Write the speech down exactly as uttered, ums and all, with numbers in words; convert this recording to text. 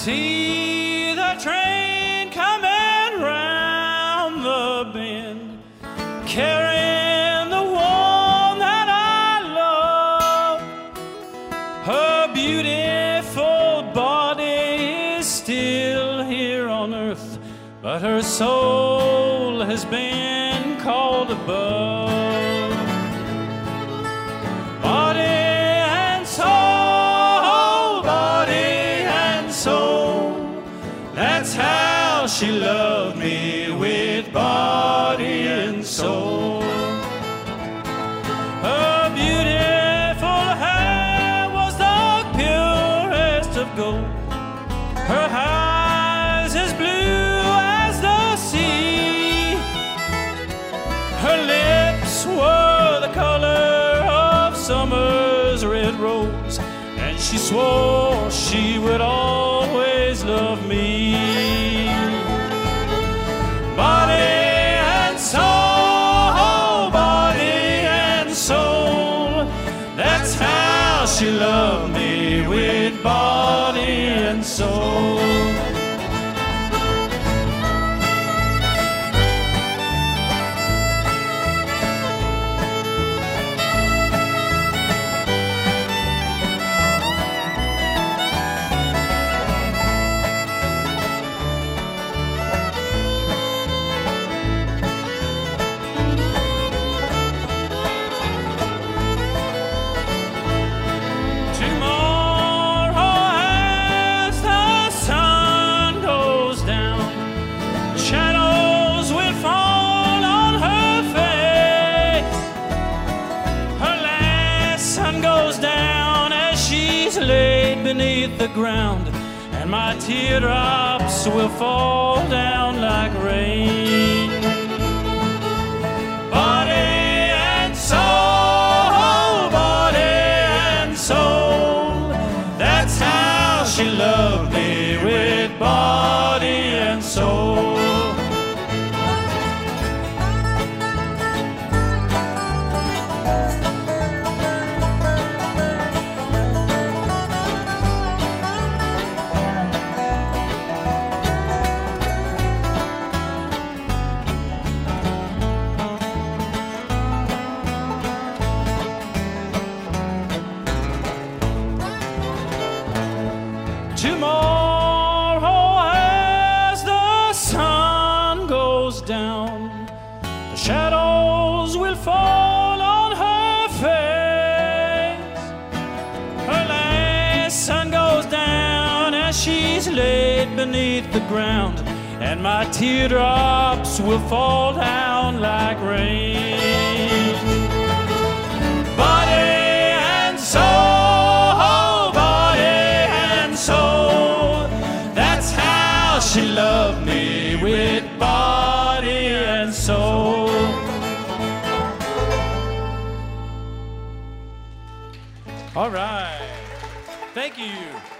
see the train coming round the bend, carrying the one that I love. Her beautiful body is still here on earth, but her soul has been called above. Body and soul, body and soul, that's how she loved me, with body and soul. Her beautiful hair was the purest of gold, her eyes as blue as the sea, her lips were the color of summer's red rose, and she swore she would always love me. Body and soul, body and soul, that's how she loved me, with body and soul. Laid beneath the ground, and my teardrops will fall down like rain. Body and soul, body and soul, that's how she loved me, with body and soul. Tomorrow, as the sun goes down, the shadows will fall on her face. Her last sun goes down as she's laid beneath the ground, and my teardrops will fall down like rain. Body and soul, she loved me, with body and soul. All right. Thank you.